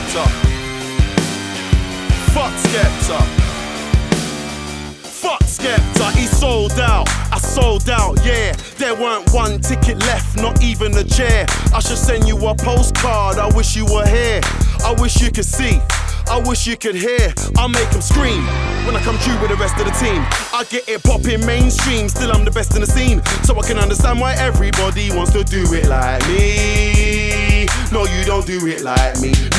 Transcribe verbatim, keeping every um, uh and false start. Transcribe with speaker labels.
Speaker 1: Skepta. Fuck Skepta. Fuck Skepta, he sold out. I sold out, yeah. There weren't one ticket left, not even a chair. I should send you a postcard, I wish you were here. I wish you could see, I wish you could hear. I'll make them scream when I come through with the rest of the team. I get it popping mainstream, still I'm the best in the scene. So I can understand why everybody wants to do it like me. No, you don't do it like me.